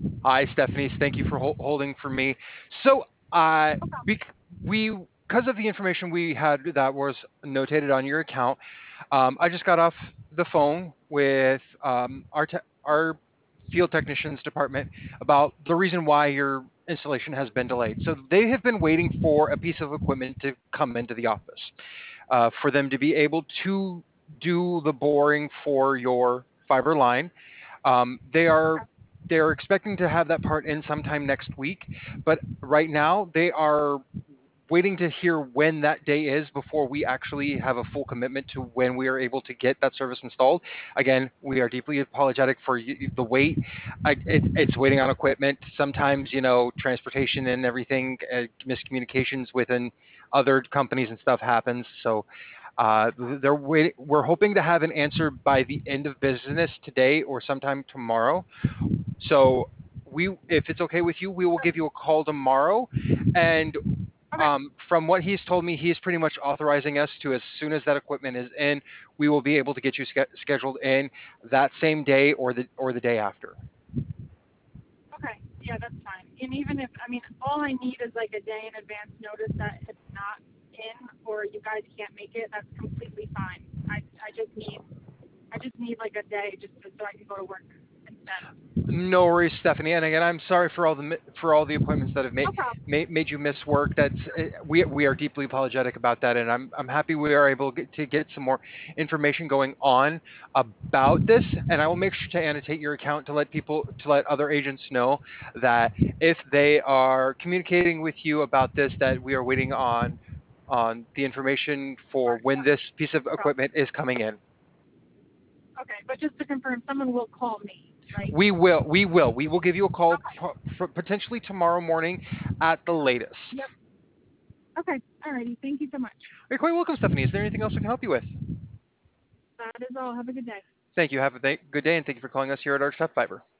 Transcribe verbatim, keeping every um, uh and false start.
Hi, Stephanie. Thank you for hol- holding for me. So, uh, No problem. bec- we because of the information we had that was notated on your account, um, I just got off the phone with um, our te- our field technicians department about the reason why your installation has been delayed. So they have been waiting for a piece of equipment to come into the office uh, for them to be able to do the boring for your fiber line. Um, they are Okay. they're expecting to have that part in sometime next week, but right now they are waiting to hear when that day is before we actually have a full commitment to when we are able to get that service installed. Again, we are deeply apologetic for the wait. I, it, it's waiting on equipment. Sometimes, you know, transportation and everything, uh, miscommunications within other companies and stuff happens. So uh, they're waiting. We're hoping to have an answer by the end of business today or sometime tomorrow. So we, if it's okay with you, we will Sure. give you a call tomorrow, and Okay. um, from what he's told me, he's pretty much authorizing us to, as soon as that equipment is in, we will be able to get you sch- scheduled in that same day or the or the day after. Okay. Yeah, that's fine. And even if, I mean, all I need is like a day in advance notice that it's not in or you guys can't make it. That's completely fine. I, I just need, I just need like a day just so, so I can go to work instead. No worries, Stephanie. And again, I'm sorry for all the mi- for all the appointments that have made No problem. made, made you miss work. That's uh, we we are deeply apologetic about that, and I'm I'm happy we are able get, to get some more information going on about this. And I will make sure to annotate your account to let people to let other agents know that if they are communicating with you about this, that we are waiting on on the information for Or, when yeah, this piece of no problem. equipment is coming in. Okay. But just to confirm, someone will call me, right? We will. We will. We will give you a call Okay. po- for potentially tomorrow morning at the Yep. latest. Okay. Alrighty. Thank you so much. You're quite welcome, Stephanie. Is there anything else we can help you with? That is all. Have a good day. Thank you. Have a th- good day, and thank you for calling us here at Arch Tap Fiber.